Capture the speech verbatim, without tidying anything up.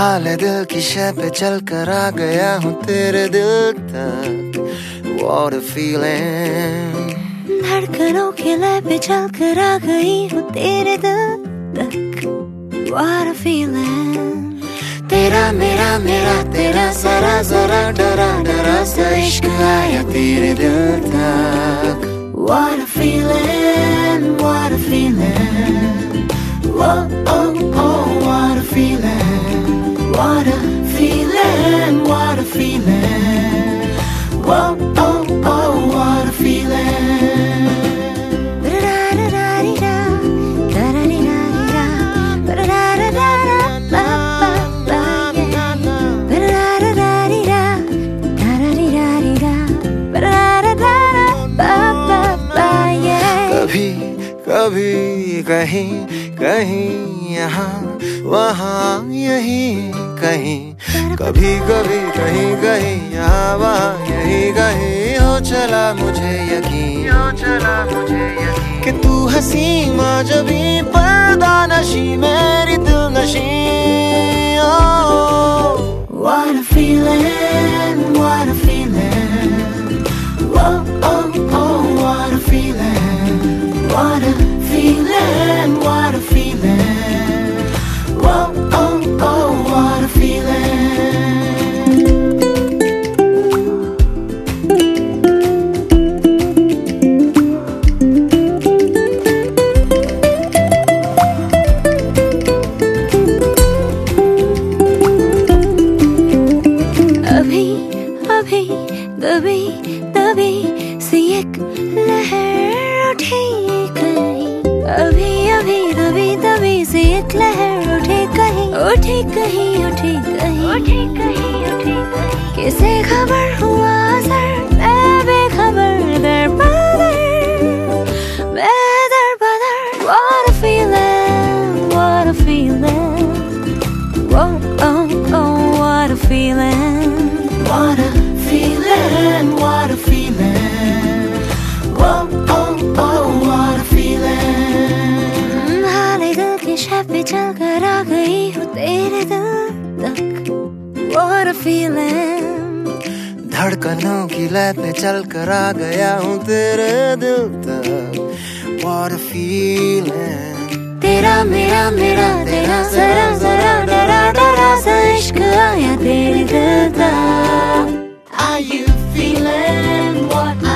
हाल दिल की शय पे चल कर आ गया हूँ तेरे दिल तक। What a feeling। धड़कनों के लय पे चल कर आ गई हूँ तेरे दिल तक। What a feeling। तेरा मेरा मेरा तेरा जरा जरा डरा डरा सा इश्क आया तेरे दिल तक। What a feeling, what a feeling। Oh oh oh what a feeling। What a feeling, what a feeling। Oh oh oh what a feeling। कभी कभी कहीं कहीं यहाँ वहाँ यहीं कहीं, कभी कभी कहीं कहीं यहाँ वहाँ यहीं कहीं हो चला मुझे यकीन, हो चला मुझे यकीन कि तू हंसी माँ जबी पर्दा नशी मेरी दिल नशी। What a feeling, what a feeling। Oh oh oh what a feeling। What a feeling, what a feeling। Oh oh oh what a feeling। अभी अभी दबी दबी सी एक लहर उठी कहीं, अभी अभी दबी दबी सी एक लहर उठी कहीं, उठी कहीं उठी कहीं, उठी कहीं उठी कहीं। किसे खबर हुआ असर मैं बेखबर दर बदर, मैं दर बदर। What a feeling, what a feeling। Whoa, oh, oh, what a feeling। What a feeling, what a feeling। Oh oh oh what a feeling। हाले दिल की शय पे चल कर आ गई हूँ तेरे दिल तक। What a feeling। धड़कनों की लय पे चल कर आ गया हूँ तेरे दिल तक। What a feeling। तेरा मेरा मेरा तेरा जरा जरा डरा डरा सा इश्क आया तेरे दिल तक। Are you feeling what